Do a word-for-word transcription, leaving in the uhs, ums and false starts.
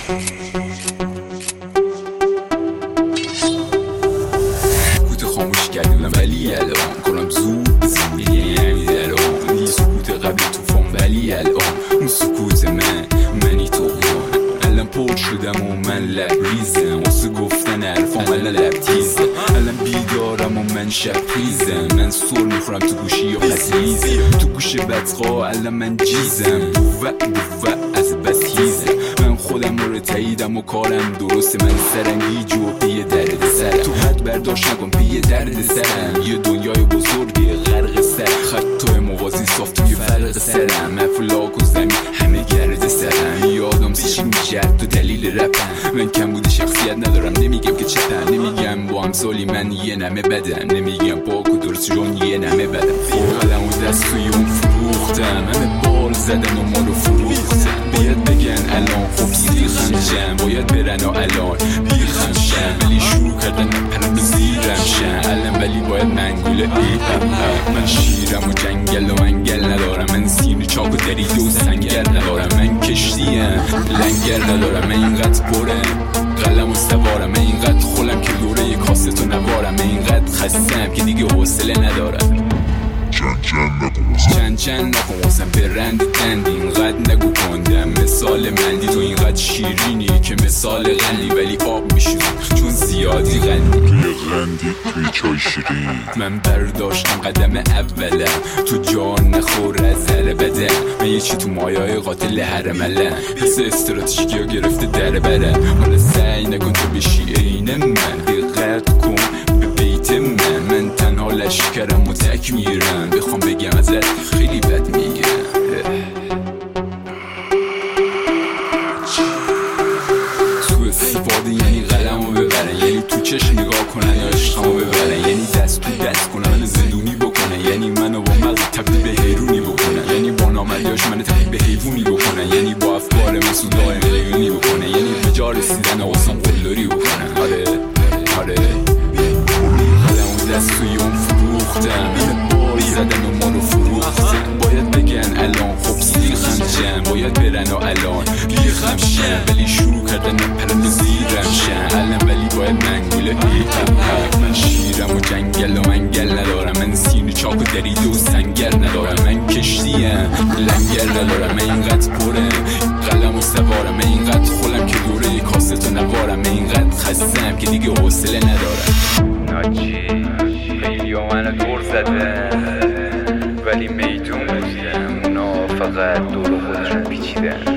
سکوت خاموش کردیم ولی الان کنم زود زود یعنی همین الان یه سکوت قبل توفان ولی الان اون سکوت من منی طغیان الان پر شدم و من لبریزم واسه گفتن حرفام الان لبتیزم الان بیدارم و من شبریزم من سر میخورم تو گوشی یا پسیزم تو گوش بدخواه الان من جیزم بوه بوه از بس هیزم من خودم رو تاییدم و کارم درسته من سرنگی جو بیه درد سرم تو حد برداشت نکن بیه درد سرم یه دنیای بزرگی غرق سر خطای موازی صاف توی فرق سرم مفلاک و زمین همه گرد سرم یادم سیشی میجرد تو دلیل رپم من کم بودی شخصیت ندارم نمیگم که چپم نمیگم با همسالی من یه نمه بدم نمیگم باک و درست جون یه نمه بدم قلم و دست توی اون فروختم همه بال زدن و ما رو فروختم باید بگن الان خوب سیخم شم باید برن و الان بیخم شم ولی شروع کردن پرم به زیرم شم الان ولی باید منگوله ایپم من شیرم و جنگل و منگل ندارم من سینه چاک و درید و سنگر ندارم من کشتیم لنگر ندارم من اینقدر برم قلم و سوارم من اینقدر خولم که دوره یک کاسه تو نوارم من اینقدر خستم که دیگه حوصله ندارم چند چند نکن چند چند نکن واسم برند تند اینقدر نگو کندم مثال مندی تو اینقدر شیرینی که مثال غندی ولی آب میشونی چون زیادی غندی توی غندی توی چای شیرین من برداشتم قدم اولم تو جان نخور از ذره بدم من یه چی تو مایای قاتل حرملم حس استراتژیکی ها گرفته در برم حالا سعی نکن تو بشی عین من دقت کن به بیت من من تنها لشکرم و تک میرم بخوام بگم ازت خیلی بد میگم تو استفاده یعنی قلمو ببرن یعنی تو چشم نگاه کنن یا عشقمو ببرن یعنی دست تو دست کنن من زندونی بکنن یعنی منو با مغز تبدیل به حیرونی بکنن یعنی با نامردیاش من تبدیل به حیوونی بکنن یعنی با افکار من سودای میلیونی بکنن یعنی به جا رسیدن واسم قلدری بکنن آره آره قلمو دست توی اون فروختم من بال زدن و ما رو فروختم باید بگن الان خوب سیخم شم باید برن و الان بیخم شم ولی شروع کردن پرم به زیرم شم الان ولی باید منگوله ایپم من شیرم و جنگل و منگل ندارم من سینه چاک و درید و سنگر ندارم من کشتیم لنگر ندارم من اینقدر پرم قلم و سوارم من اینقدر خولم که دوره یک کاسه تو نوارم من اینقدر خستم که دیگه حوصله ندارم ناجی خیلی ها منو دور زدن ولی میدون بودم اونا فقط دور خودشون پیچیدن